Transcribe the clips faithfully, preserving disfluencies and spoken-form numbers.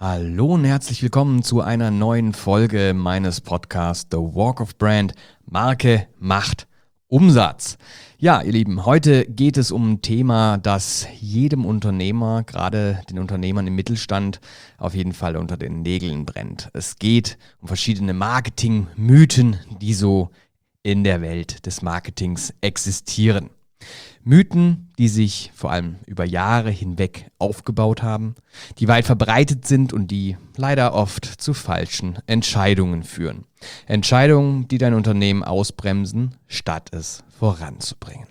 Hallo und herzlich willkommen zu einer neuen Folge meines Podcasts The Walk of Brand, Marke, Macht, Umsatz. Ja, ihr Lieben, heute geht es um ein Thema, das jedem Unternehmer, gerade den Unternehmern im Mittelstand, auf jeden Fall unter den Nägeln brennt. Es geht um verschiedene Marketingmythen, die so in der Welt des Marketings existieren. Mythen, die sich vor allem über Jahre hinweg aufgebaut haben, die weit verbreitet sind und die leider oft zu falschen Entscheidungen führen. Entscheidungen, die dein Unternehmen ausbremsen, statt es voranzubringen.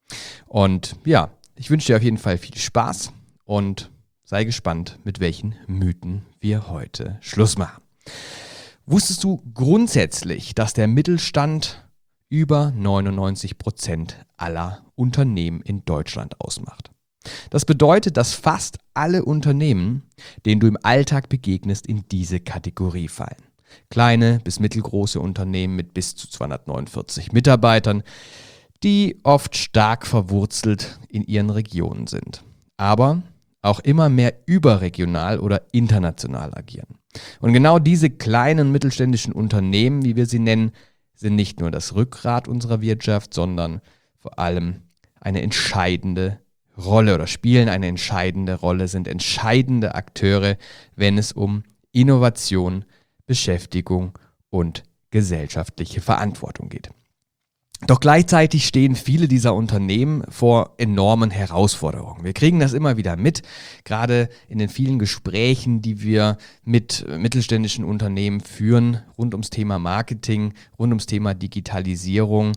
Und ja, ich wünsche dir auf jeden Fall viel Spaß und sei gespannt, mit welchen Mythen wir heute Schluss machen. Wusstest du grundsätzlich, dass der Mittelstand über neunundneunzig Prozent aller Unternehmen in Deutschland ausmacht? Das bedeutet, dass fast alle Unternehmen, denen du im Alltag begegnest, in diese Kategorie fallen. Kleine bis mittelgroße Unternehmen mit bis zu zweihundertneunundvierzig Mitarbeitern, die oft stark verwurzelt in ihren Regionen sind, aber auch immer mehr überregional oder international agieren. Und genau diese kleinen mittelständischen Unternehmen, wie wir sie nennen, sind nicht nur das Rückgrat unserer Wirtschaft, sondern vor allem eine entscheidende Rolle oder spielen eine entscheidende Rolle, sind entscheidende Akteure, wenn es um Innovation, Beschäftigung und gesellschaftliche Verantwortung geht. Doch gleichzeitig stehen viele dieser Unternehmen vor enormen Herausforderungen. Wir kriegen das immer wieder mit, gerade in den vielen Gesprächen, die wir mit mittelständischen Unternehmen führen, rund ums Thema Marketing, rund ums Thema Digitalisierung.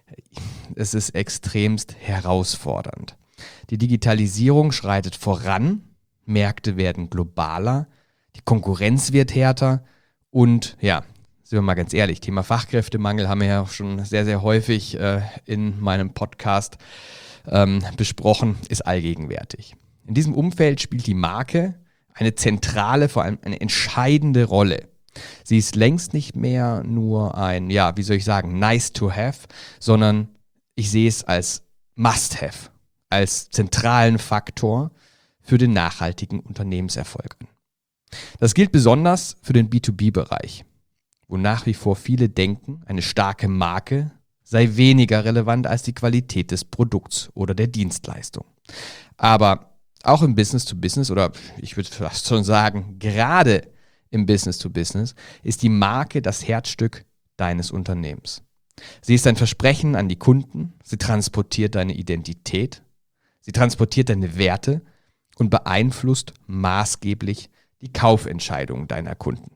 Es ist extremst herausfordernd. Die Digitalisierung schreitet voran, Märkte werden globaler, die Konkurrenz wird härter und ja, sind wir mal ganz ehrlich, Thema Fachkräftemangel haben wir ja auch schon sehr, sehr häufig äh, in meinem Podcast ähm, besprochen, ist allgegenwärtig. In diesem Umfeld spielt die Marke eine zentrale, vor allem eine entscheidende Rolle. Sie ist längst nicht mehr nur ein, ja, wie soll ich sagen, nice to have, sondern ich sehe es als must have, als zentralen Faktor für den nachhaltigen Unternehmenserfolg. Das gilt besonders für den B zwei B-Bereich. Wo nach wie vor viele denken, eine starke Marke sei weniger relevant als die Qualität des Produkts oder der Dienstleistung. Aber auch im Business-to-Business oder ich würde fast schon sagen, gerade im Business-to-Business ist die Marke das Herzstück deines Unternehmens. Sie ist ein Versprechen an die Kunden, sie transportiert deine Identität, sie transportiert deine Werte und beeinflusst maßgeblich die Kaufentscheidungen deiner Kunden.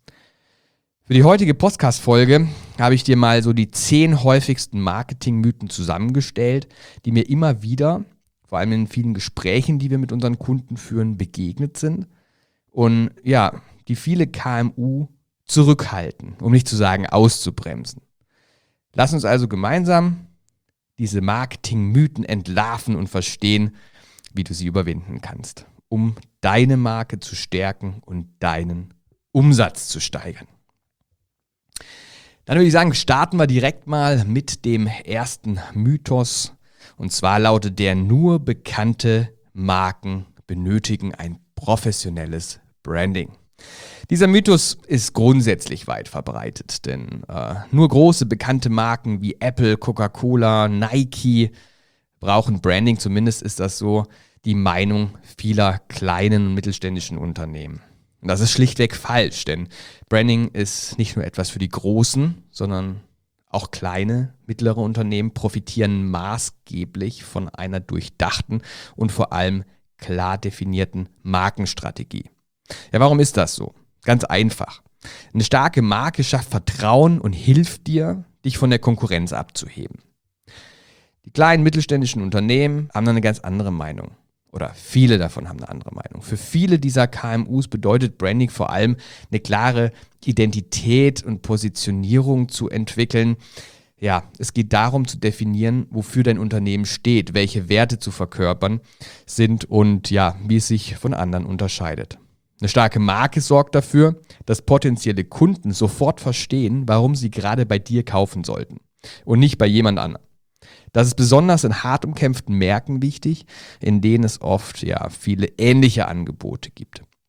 Für die heutige Podcast-Folge habe ich dir mal so die zehn häufigsten Marketingmythen zusammengestellt, die mir immer wieder, vor allem in vielen Gesprächen, die wir mit unseren Kunden führen, begegnet sind und ja, die viele K M U zurückhalten, um nicht zu sagen auszubremsen. Lass uns also gemeinsam diese Marketingmythen entlarven und verstehen, wie du sie überwinden kannst, um deine Marke zu stärken und deinen Umsatz zu steigern. Dann würde ich sagen, starten wir direkt mal mit dem ersten Mythos. Und zwar lautet der: Nur bekannte Marken benötigen ein professionelles Branding. Dieser Mythos ist grundsätzlich weit verbreitet, denn äh, nur große bekannte Marken wie Apple, Coca-Cola, Nike brauchen Branding. Zumindest ist das so die Meinung vieler kleinen und mittelständischen Unternehmen. Und das ist schlichtweg falsch, denn Branding ist nicht nur etwas für die Großen, sondern auch kleine, mittlere Unternehmen profitieren maßgeblich von einer durchdachten und vor allem klar definierten Markenstrategie. Ja, warum ist das so? Ganz einfach. Eine starke Marke schafft Vertrauen und hilft dir, dich von der Konkurrenz abzuheben. Die kleinen mittelständischen Unternehmen haben eine ganz andere Meinung. Oder viele davon haben eine andere Meinung. Für viele dieser K M Us bedeutet Branding vor allem eine klare Identität und Positionierung zu entwickeln. Ja, es geht darum zu definieren, wofür dein Unternehmen steht, welche Werte zu verkörpern sind und ja, wie es sich von anderen unterscheidet. Eine starke Marke sorgt dafür, dass potenzielle Kunden sofort verstehen, warum sie gerade bei dir kaufen sollten und nicht bei jemand anderem. Das ist besonders in hart umkämpften Märkten wichtig, in denen es oft ja viele ähnliche Angebote gibt.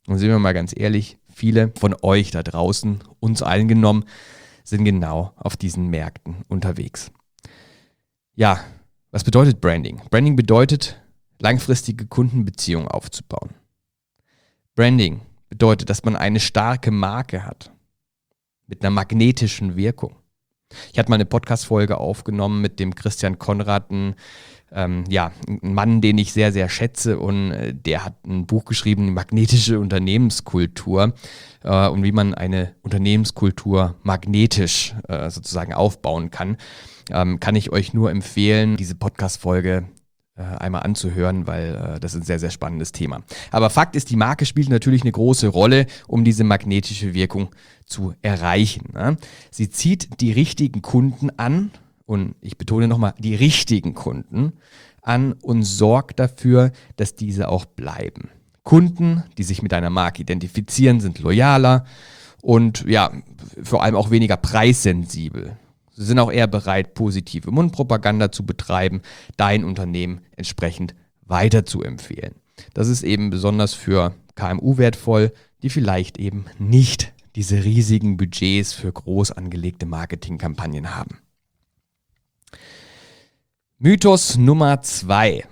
Und sind wir mal ganz ehrlich, viele von euch da draußen, uns allen genommen, sind genau auf diesen Märkten unterwegs. Ja, was bedeutet Branding? Branding bedeutet, langfristige Kundenbeziehungen aufzubauen. Branding bedeutet, dass man eine starke Marke hat mit einer magnetischen Wirkung. Ich hatte mal eine Podcast-Folge aufgenommen mit dem Christian Konrad, ein, ähm, ja, ein Mann, den ich sehr, sehr schätze, und äh, der hat ein Buch geschrieben, die magnetische Unternehmenskultur, äh, und wie man eine Unternehmenskultur magnetisch äh, sozusagen aufbauen kann. Ähm, kann ich euch nur empfehlen, diese Podcast-Folge äh, einmal anzuhören, weil äh, das ist ein sehr, sehr spannendes Thema. Aber Fakt ist, die Marke spielt natürlich eine große Rolle, um diese magnetische Wirkung zu erreichen. Ne? Sie zieht die richtigen Kunden an, und ich betone nochmal, die richtigen Kunden an, und sorgt dafür, dass diese auch bleiben. Kunden, die sich mit einer Marke identifizieren, sind loyaler und ja, vor allem auch weniger preissensibel. Sie sind auch eher bereit, positive Mundpropaganda zu betreiben, dein Unternehmen entsprechend weiterzuempfehlen. Das ist eben besonders für K M U wertvoll, die vielleicht eben nicht diese riesigen Budgets für groß angelegte Marketingkampagnen haben. Mythos Nummer zwei.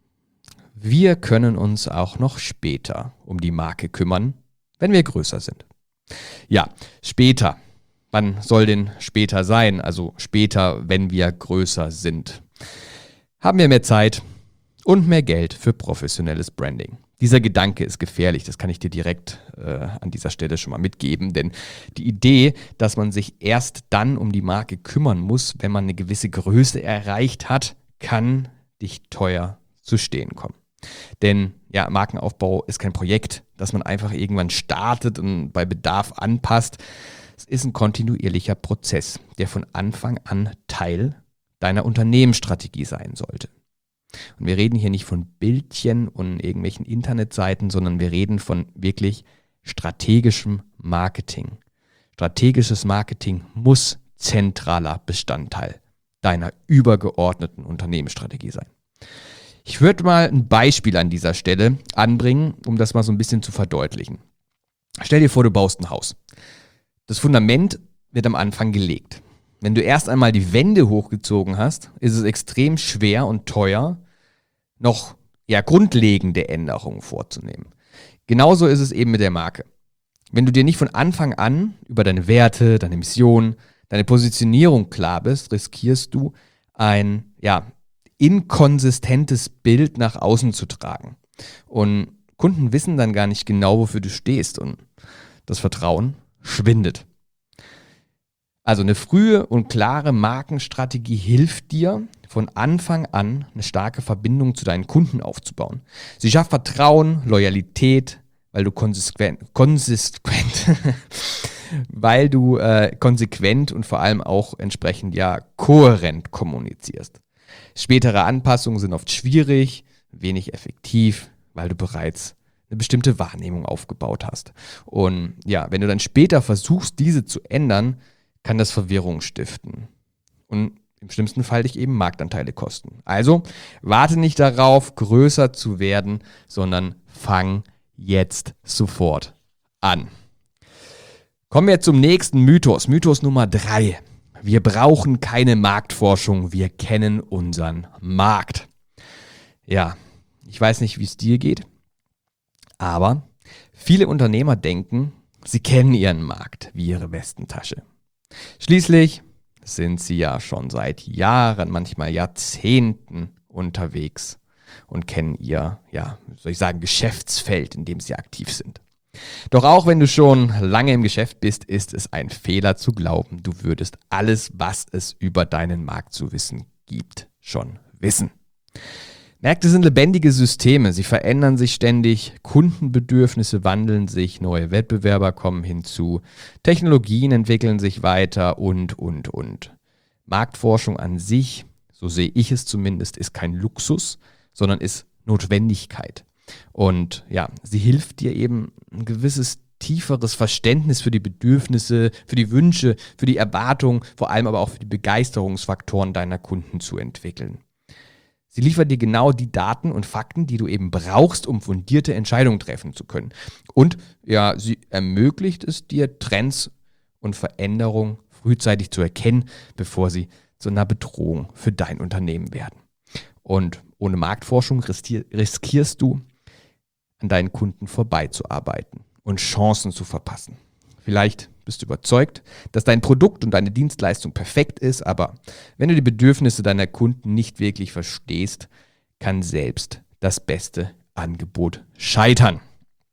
Wir können uns auch noch später um die Marke kümmern, wenn wir größer sind. Ja, später. Wann soll denn später sein? Also später, wenn wir größer sind. Haben wir mehr Zeit und mehr Geld für professionelles Branding. Dieser Gedanke ist gefährlich, das kann ich dir direkt äh, an dieser Stelle schon mal mitgeben, denn die Idee, dass man sich erst dann um die Marke kümmern muss, wenn man eine gewisse Größe erreicht hat, kann dich teuer zu stehen kommen. Denn ja, Markenaufbau ist kein Projekt, das man einfach irgendwann startet und bei Bedarf anpasst. Es ist ein kontinuierlicher Prozess, der von Anfang an Teil deiner Unternehmensstrategie sein sollte. Und wir reden hier nicht von Bildchen und irgendwelchen Internetseiten, sondern wir reden von wirklich strategischem Marketing. Strategisches Marketing muss zentraler Bestandteil deiner übergeordneten Unternehmensstrategie sein. Ich würde mal ein Beispiel an dieser Stelle anbringen, um das mal so ein bisschen zu verdeutlichen. Stell dir vor, du baust ein Haus. Das Fundament wird am Anfang gelegt. Wenn du erst einmal die Wände hochgezogen hast, ist es extrem schwer und teuer, noch ja, grundlegende Änderungen vorzunehmen. Genauso ist es eben mit der Marke. Wenn du dir nicht von Anfang an über deine Werte, deine Mission, deine Positionierung klar bist, riskierst du ein ja, inkonsistentes Bild nach außen zu tragen. Und Kunden wissen dann gar nicht genau, wofür du stehst, und das Vertrauen schwindet. Also eine frühe und klare Markenstrategie hilft dir, von Anfang an eine starke Verbindung zu deinen Kunden aufzubauen. Sie schafft Vertrauen, Loyalität, weil du konsequent, konsequent weil du äh, konsequent und vor allem auch entsprechend ja kohärent kommunizierst. Spätere Anpassungen sind oft schwierig, wenig effektiv, weil du bereits eine bestimmte Wahrnehmung aufgebaut hast. Und ja, wenn du dann später versuchst, diese zu ändern, kann das Verwirrung stiften und im schlimmsten Fall dich eben Marktanteile kosten. Also warte nicht darauf, größer zu werden, sondern fang jetzt sofort an. Kommen wir zum nächsten Mythos. Mythos Nummer drei. Wir brauchen keine Marktforschung, wir kennen unseren Markt. Ja, ich weiß nicht, wie es dir geht, aber viele Unternehmer denken, sie kennen ihren Markt wie ihre Westentasche. Schließlich sind sie ja schon seit Jahren, manchmal Jahrzehnten unterwegs und kennen ihr, ja, soll ich sagen, Geschäftsfeld, in dem sie aktiv sind. Doch auch wenn du schon lange im Geschäft bist, ist es ein Fehler zu glauben, du würdest alles, was es über deinen Markt zu wissen gibt, schon wissen. Märkte sind lebendige Systeme, sie verändern sich ständig, Kundenbedürfnisse wandeln sich, neue Wettbewerber kommen hinzu, Technologien entwickeln sich weiter und, und, und. Marktforschung an sich, so sehe ich es zumindest, ist kein Luxus, sondern ist Notwendigkeit. Und ja, sie hilft dir eben ein gewisses tieferes Verständnis für die Bedürfnisse, für die Wünsche, für die Erwartungen, vor allem aber auch für die Begeisterungsfaktoren deiner Kunden zu entwickeln. Sie liefert dir genau die Daten und Fakten, die du eben brauchst, um fundierte Entscheidungen treffen zu können. Und ja, sie ermöglicht es dir, Trends und Veränderungen frühzeitig zu erkennen, bevor sie zu einer Bedrohung für dein Unternehmen werden. Und ohne Marktforschung riskierst du, an deinen Kunden vorbeizuarbeiten und Chancen zu verpassen. Vielleicht bist du überzeugt, dass dein Produkt und deine Dienstleistung perfekt ist, aber wenn du die Bedürfnisse deiner Kunden nicht wirklich verstehst, kann selbst das beste Angebot scheitern.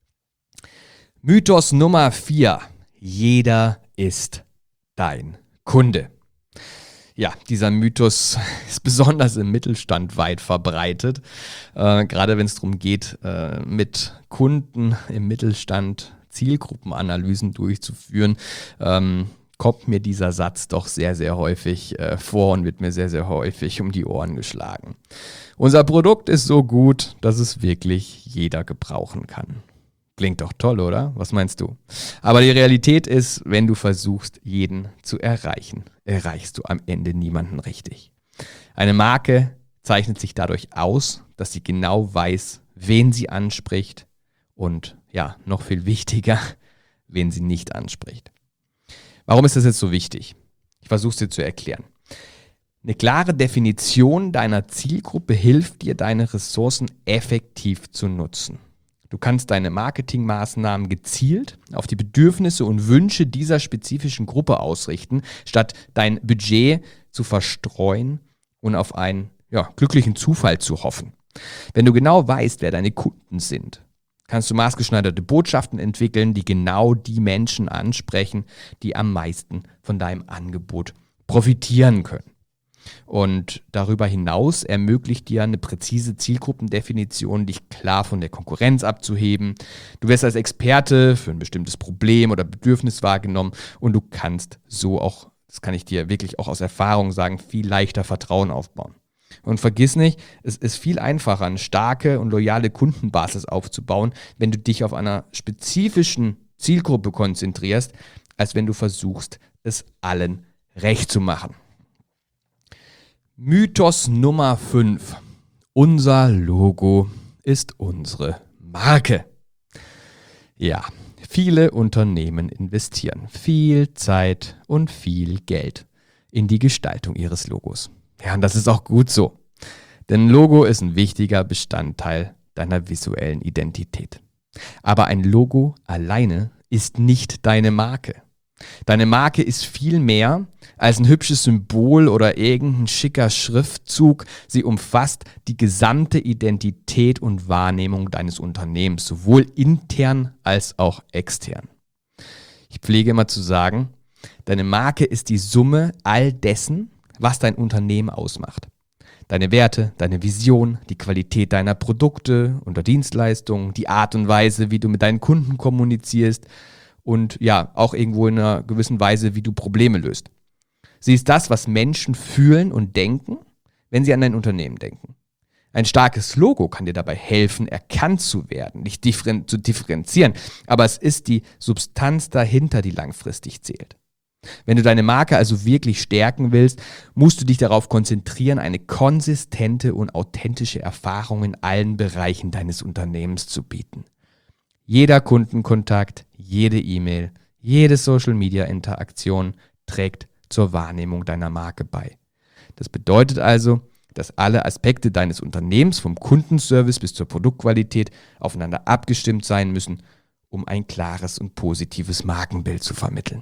Mythos Nummer vier. Jeder ist dein Kunde. Ja, dieser Mythos ist besonders im Mittelstand weit verbreitet. Äh, gerade wenn es darum geht, äh, mit Kunden im Mittelstand Zielgruppenanalysen durchzuführen, ähm, kommt mir dieser Satz doch sehr, sehr häufig äh, vor und wird mir sehr, sehr häufig um die Ohren geschlagen. Unser Produkt ist so gut, dass es wirklich jeder gebrauchen kann. Klingt doch toll, oder? Was meinst du? Aber die Realität ist, wenn du versuchst, jeden zu erreichen, erreichst du am Ende niemanden richtig. Eine Marke zeichnet sich dadurch aus, dass sie genau weiß, wen sie anspricht und ja, noch viel wichtiger, wen sie nicht anspricht. Warum ist das jetzt so wichtig? Ich versuche es dir zu erklären. Eine klare Definition deiner Zielgruppe hilft dir, deine Ressourcen effektiv zu nutzen. Du kannst deine Marketingmaßnahmen gezielt auf die Bedürfnisse und Wünsche dieser spezifischen Gruppe ausrichten, statt dein Budget zu verstreuen und auf einen ja, glücklichen Zufall zu hoffen. Wenn du genau weißt, wer deine Kunden sind, kannst du maßgeschneiderte Botschaften entwickeln, die genau die Menschen ansprechen, die am meisten von deinem Angebot profitieren können. Und darüber hinaus ermöglicht dir eine präzise Zielgruppendefinition, dich klar von der Konkurrenz abzuheben. Du wirst als Experte für ein bestimmtes Problem oder Bedürfnis wahrgenommen und du kannst so auch, das kann ich dir wirklich auch aus Erfahrung sagen, viel leichter Vertrauen aufbauen. Und vergiss nicht, es ist viel einfacher, eine starke und loyale Kundenbasis aufzubauen, wenn du dich auf einer spezifischen Zielgruppe konzentrierst, als wenn du versuchst, es allen recht zu machen. Mythos Nummer fünf. Unser Logo ist unsere Marke. Ja, viele Unternehmen investieren viel Zeit und viel Geld in die Gestaltung ihres Logos. Ja, und das ist auch gut so. Denn ein Logo ist ein wichtiger Bestandteil deiner visuellen Identität. Aber ein Logo alleine ist nicht deine Marke. Deine Marke ist viel mehr als ein hübsches Symbol oder irgendein schicker Schriftzug. Sie umfasst die gesamte Identität und Wahrnehmung deines Unternehmens, sowohl intern als auch extern. Ich pflege immer zu sagen, deine Marke ist die Summe all dessen, was dein Unternehmen ausmacht. Deine Werte, deine Vision, die Qualität deiner Produkte oder Dienstleistungen, die Art und Weise, wie du mit deinen Kunden kommunizierst, und ja, auch irgendwo in einer gewissen Weise, wie du Probleme löst. Sie ist das, was Menschen fühlen und denken, wenn sie an dein Unternehmen denken. Ein starkes Logo kann dir dabei helfen, erkannt zu werden, nicht differen- zu differenzieren, aber es ist die Substanz dahinter, die langfristig zählt. Wenn du deine Marke also wirklich stärken willst, musst du dich darauf konzentrieren, eine konsistente und authentische Erfahrung in allen Bereichen deines Unternehmens zu bieten. Jeder Kundenkontakt, jede E-Mail, jede Social-Media-Interaktion trägt zur Wahrnehmung deiner Marke bei. Das bedeutet also, dass alle Aspekte deines Unternehmens, vom Kundenservice bis zur Produktqualität, aufeinander abgestimmt sein müssen, um ein klares und positives Markenbild zu vermitteln.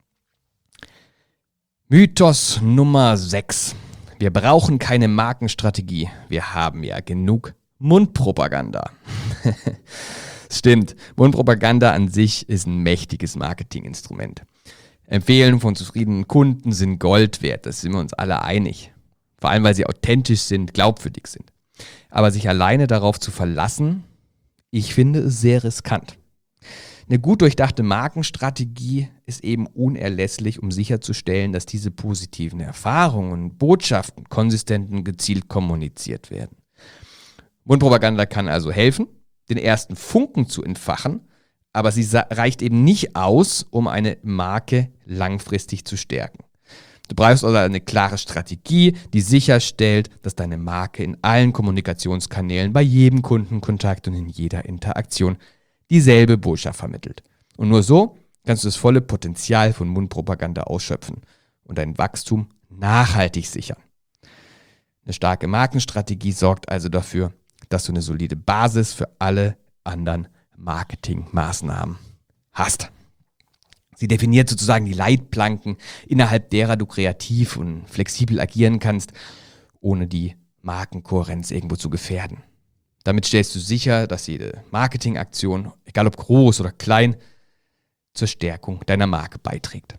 Mythos Nummer sechs. Wir brauchen keine Markenstrategie, wir haben ja genug Mundpropaganda. Stimmt, Mundpropaganda an sich ist ein mächtiges Marketinginstrument. Empfehlungen von zufriedenen Kunden sind Gold wert, das sind wir uns alle einig. Vor allem, weil sie authentisch sind, glaubwürdig sind. Aber sich alleine darauf zu verlassen, ich finde es sehr riskant. Eine gut durchdachte Markenstrategie ist eben unerlässlich, um sicherzustellen, dass diese positiven Erfahrungen und Botschaften konsistent und gezielt kommuniziert werden. Mundpropaganda kann also helfen, den ersten Funken zu entfachen, aber sie reicht eben nicht aus, um eine Marke langfristig zu stärken. Du brauchst also eine klare Strategie, die sicherstellt, dass deine Marke in allen Kommunikationskanälen, bei jedem Kundenkontakt und in jeder Interaktion dieselbe Botschaft vermittelt. Und nur so kannst du das volle Potenzial von Mundpropaganda ausschöpfen und dein Wachstum nachhaltig sichern. Eine starke Markenstrategie sorgt also dafür, dass du eine solide Basis für alle anderen Marketingmaßnahmen hast. Sie definiert sozusagen die Leitplanken, innerhalb derer du kreativ und flexibel agieren kannst, ohne die Markenkohärenz irgendwo zu gefährden. Damit stellst du sicher, dass jede Marketingaktion, egal ob groß oder klein, zur Stärkung deiner Marke beiträgt.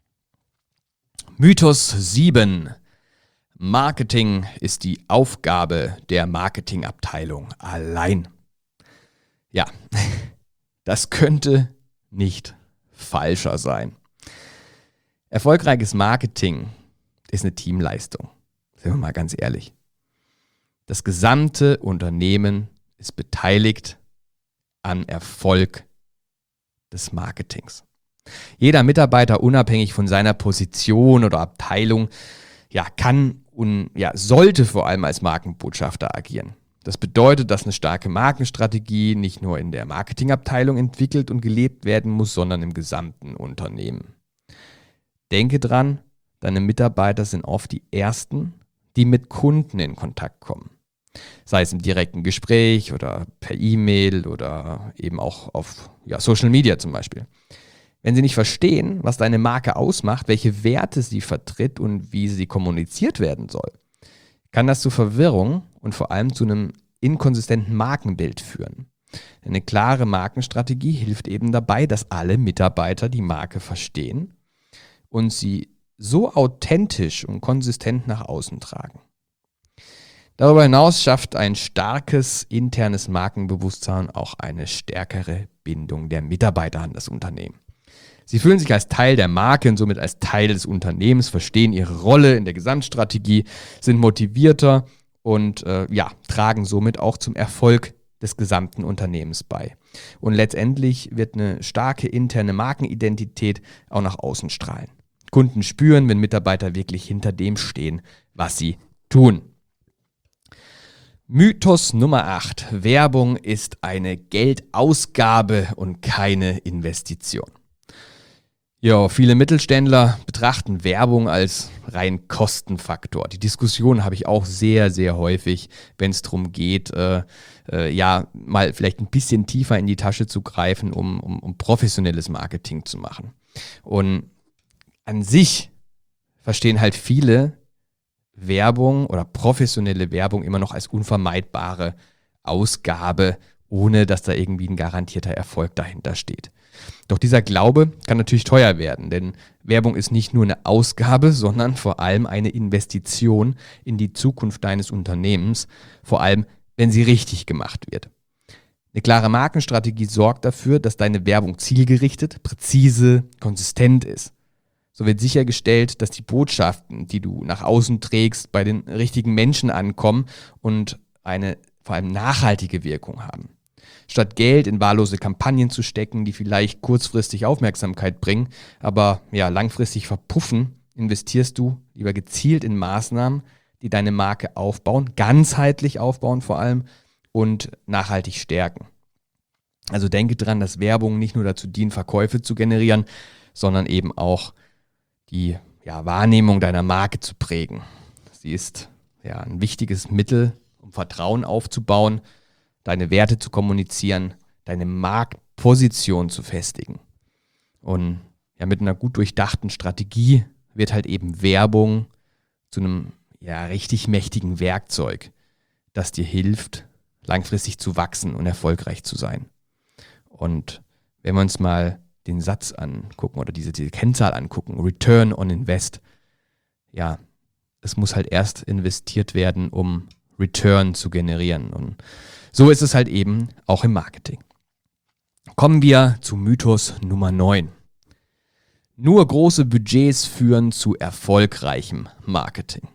Mythos sieben. Marketing ist die Aufgabe der Marketingabteilung allein. Ja, das könnte nicht falscher sein. Erfolgreiches Marketing ist eine Teamleistung. Sind wir mal ganz ehrlich. Das gesamte Unternehmen ist beteiligt an Erfolg des Marketings. Jeder Mitarbeiter, unabhängig von seiner Position oder Abteilung, ja, kann und ja, sollte vor allem als Markenbotschafter agieren. Das bedeutet, dass eine starke Markenstrategie nicht nur in der Marketingabteilung entwickelt und gelebt werden muss, sondern im gesamten Unternehmen. Denke dran, deine Mitarbeiter sind oft die Ersten, die mit Kunden in Kontakt kommen. Sei es im direkten Gespräch oder per E-Mail oder eben auch auf ja, Social Media zum Beispiel. Wenn sie nicht verstehen, was deine Marke ausmacht, welche Werte sie vertritt und wie sie kommuniziert werden soll, kann das zu Verwirrung und vor allem zu einem inkonsistenten Markenbild führen. Eine klare Markenstrategie hilft eben dabei, dass alle Mitarbeiter die Marke verstehen und sie so authentisch und konsistent nach außen tragen. Darüber hinaus schafft ein starkes internes Markenbewusstsein auch eine stärkere Bindung der Mitarbeiter an das Unternehmen. Sie fühlen sich als Teil der Marke und somit als Teil des Unternehmens, verstehen ihre Rolle in der Gesamtstrategie, sind motivierter und äh, ja, tragen somit auch zum Erfolg des gesamten Unternehmens bei. Und letztendlich wird eine starke interne Markenidentität auch nach außen strahlen. Kunden spüren, wenn Mitarbeiter wirklich hinter dem stehen, was sie tun. Mythos Nummer acht. Werbung ist eine Geldausgabe und keine Investition. Ja, viele Mittelständler betrachten Werbung als rein Kostenfaktor. Die Diskussion habe ich auch sehr, sehr häufig, wenn es darum geht, äh, äh, ja, mal vielleicht ein bisschen tiefer in die Tasche zu greifen, um, um, um professionelles Marketing zu machen. Und an sich verstehen halt viele Werbung oder professionelle Werbung immer noch als unvermeidbare Ausgabe, ohne dass da irgendwie ein garantierter Erfolg dahinter steht. Doch dieser Glaube kann natürlich teuer werden, denn Werbung ist nicht nur eine Ausgabe, sondern vor allem eine Investition in die Zukunft deines Unternehmens, vor allem wenn sie richtig gemacht wird. Eine klare Markenstrategie sorgt dafür, dass deine Werbung zielgerichtet, präzise, konsistent ist. So wird sichergestellt, dass die Botschaften, die du nach außen trägst, bei den richtigen Menschen ankommen und eine vor allem nachhaltige Wirkung haben. Statt Geld in wahllose Kampagnen zu stecken, die vielleicht kurzfristig Aufmerksamkeit bringen, aber ja, langfristig verpuffen, investierst du lieber gezielt in Maßnahmen, die deine Marke aufbauen, ganzheitlich aufbauen vor allem und nachhaltig stärken. Also denke dran, dass Werbung nicht nur dazu dient, Verkäufe zu generieren, sondern eben auch die ja, Wahrnehmung deiner Marke zu prägen. Sie ist ja ein wichtiges Mittel, um Vertrauen aufzubauen, deine Werte zu kommunizieren, deine Marktposition zu festigen. Und ja, mit einer gut durchdachten Strategie wird halt eben Werbung zu einem ja, richtig mächtigen Werkzeug, das dir hilft, langfristig zu wachsen und erfolgreich zu sein. Und wenn wir uns mal den Satz angucken oder diese, diese Kennzahl angucken, Return on Invest, ja, es muss halt erst investiert werden, um Return zu generieren. Und so ist es halt eben auch im Marketing. Kommen wir zu Mythos Nummer neun. Nur große Budgets führen zu erfolgreichem Marketing.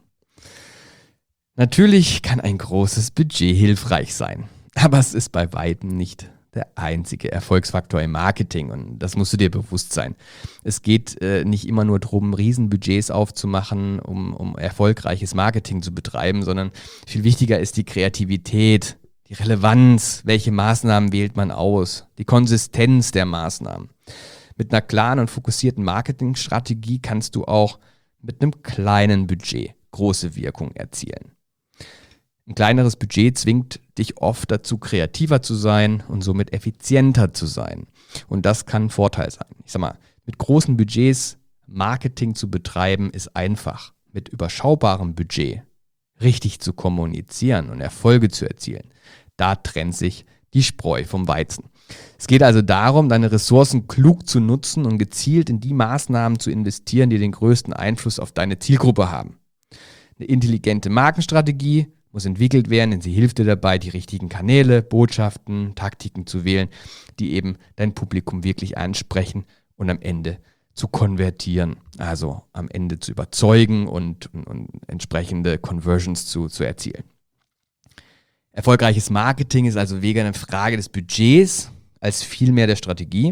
Natürlich kann ein großes Budget hilfreich sein, aber es ist bei weitem nicht der einzige Erfolgsfaktor im Marketing und das musst du dir bewusst sein. Es geht äh, nicht immer nur darum, Riesenbudgets aufzumachen, um, um erfolgreiches Marketing zu betreiben, sondern viel wichtiger ist die Kreativität, die Relevanz, welche Maßnahmen wählt man aus, die Konsistenz der Maßnahmen. Mit einer klaren und fokussierten Marketingstrategie kannst du auch mit einem kleinen Budget große Wirkung erzielen. Ein kleineres Budget zwingt dich oft dazu, kreativer zu sein und somit effizienter zu sein. Und das kann ein Vorteil sein. Ich sag mal, mit großen Budgets Marketing zu betreiben ist einfach. Mit überschaubarem Budget richtig zu kommunizieren und Erfolge zu erzielen, da trennt sich die Spreu vom Weizen. Es geht also darum, deine Ressourcen klug zu nutzen und gezielt in die Maßnahmen zu investieren, die den größten Einfluss auf deine Zielgruppe haben. Eine intelligente Markenstrategie muss entwickelt werden, denn sie hilft dir dabei, die richtigen Kanäle, Botschaften, Taktiken zu wählen, die eben dein Publikum wirklich ansprechen und am Ende zu konvertieren, also am Ende zu überzeugen und, und, und entsprechende Conversions zu, zu erzielen. Erfolgreiches Marketing ist also weniger eine Frage des Budgets als vielmehr der Strategie.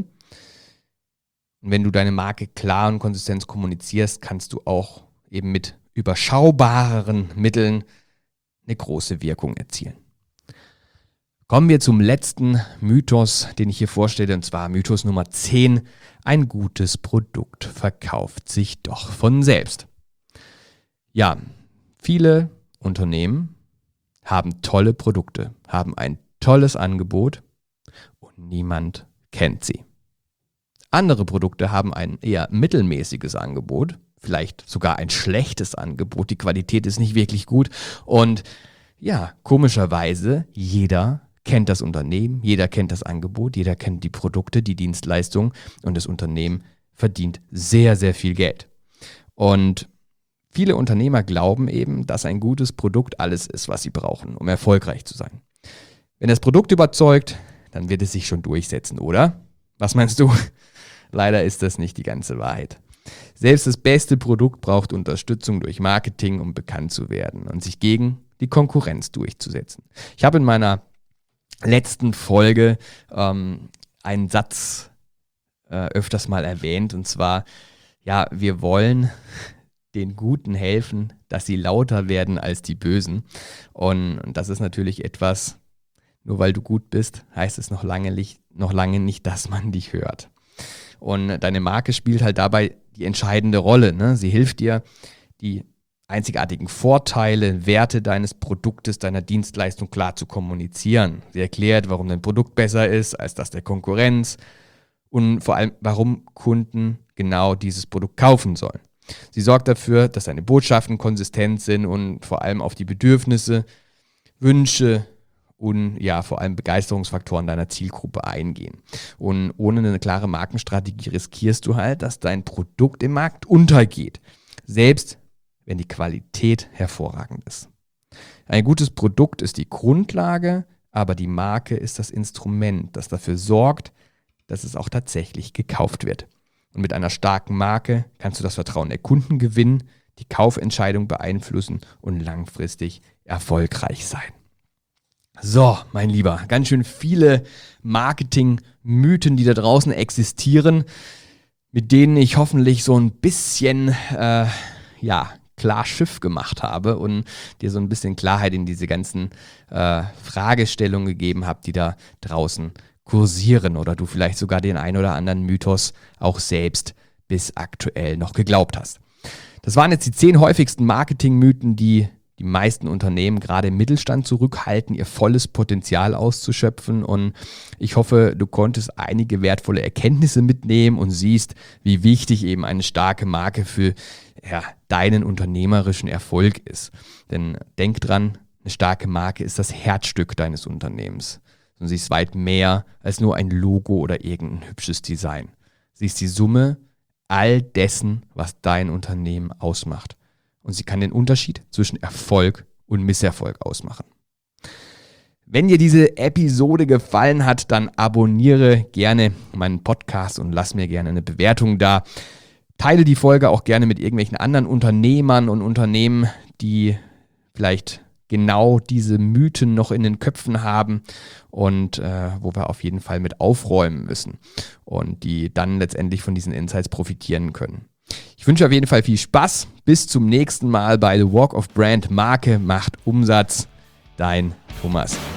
Und wenn du deine Marke klar und konsistent kommunizierst, kannst du auch eben mit überschaubareren Mitteln eine große Wirkung erzielen. Kommen wir zum letzten Mythos, den ich hier vorstelle, und zwar Mythos Nummer zehn. Ein gutes Produkt verkauft sich doch von selbst. Ja, viele Unternehmen haben tolle Produkte, haben ein tolles Angebot und niemand kennt sie. Andere Produkte haben ein eher mittelmäßiges Angebot, vielleicht sogar ein schlechtes Angebot, die Qualität ist nicht wirklich gut und ja, komischerweise jeder kennt das Unternehmen, jeder kennt das Angebot, jeder kennt die Produkte, die Dienstleistungen und das Unternehmen verdient sehr, sehr viel Geld. Und viele Unternehmer glauben eben, dass ein gutes Produkt alles ist, was sie brauchen, um erfolgreich zu sein. Wenn das Produkt überzeugt, dann wird es sich schon durchsetzen, oder? Was meinst du? Leider ist das nicht die ganze Wahrheit. Selbst das beste Produkt braucht Unterstützung durch Marketing, um bekannt zu werden und sich gegen die Konkurrenz durchzusetzen. Ich habe in meiner letzten Folge ähm, einen Satz äh, öfters mal erwähnt und zwar, ja, wir wollen den Guten helfen, dass sie lauter werden als die Bösen. Und, und das ist natürlich etwas, nur weil du gut bist, heißt es noch lange nicht, noch lange nicht, dass man dich hört. Und deine Marke spielt halt dabei die entscheidende Rolle. Ne? Sie hilft dir, die einzigartigen Vorteile, Werte deines Produktes, deiner Dienstleistung klar zu kommunizieren. Sie erklärt, warum dein Produkt besser ist als das der Konkurrenz und vor allem, warum Kunden genau dieses Produkt kaufen sollen. Sie sorgt dafür, dass deine Botschaften konsistent sind und vor allem auf die Bedürfnisse, Wünsche und ja, vor allem Begeisterungsfaktoren deiner Zielgruppe eingehen. Und ohne eine klare Markenstrategie riskierst du halt, dass dein Produkt im Markt untergeht. Selbst wenn die Qualität hervorragend ist. Ein gutes Produkt ist die Grundlage, aber die Marke ist das Instrument, das dafür sorgt, dass es auch tatsächlich gekauft wird. Und mit einer starken Marke kannst du das Vertrauen der Kunden gewinnen, die Kaufentscheidung beeinflussen und langfristig erfolgreich sein. So, mein Lieber, ganz schön viele Marketing-Mythen, die da draußen existieren, mit denen ich hoffentlich so ein bisschen, äh, ja, klar Schiff gemacht habe und dir so ein bisschen Klarheit in diese ganzen äh, Fragestellungen gegeben habe, die da draußen kursieren oder du vielleicht sogar den ein oder anderen Mythos auch selbst bis aktuell noch geglaubt hast. Das waren jetzt die zehn häufigsten Marketingmythen, die die meisten Unternehmen gerade im Mittelstand zurückhalten, ihr volles Potenzial auszuschöpfen und ich hoffe, du konntest einige wertvolle Erkenntnisse mitnehmen und siehst, wie wichtig eben eine starke Marke für ja, deinen unternehmerischen Erfolg ist. Denn denk dran, eine starke Marke ist das Herzstück deines Unternehmens. Und sie ist weit mehr als nur ein Logo oder irgendein hübsches Design. Sie ist die Summe all dessen, was dein Unternehmen ausmacht. Und sie kann den Unterschied zwischen Erfolg und Misserfolg ausmachen. Wenn dir diese Episode gefallen hat, dann abonniere gerne meinen Podcast und lass mir gerne eine Bewertung da. Teile die Folge auch gerne mit irgendwelchen anderen Unternehmern und Unternehmen, die vielleicht genau diese Mythen noch in den Köpfen haben und äh, wo wir auf jeden Fall mit aufräumen müssen und die dann letztendlich von diesen Insights profitieren können. Ich wünsche auf jeden Fall viel Spaß. Bis zum nächsten Mal bei The Walk of Brand. Marke macht Umsatz. Dein Thomas.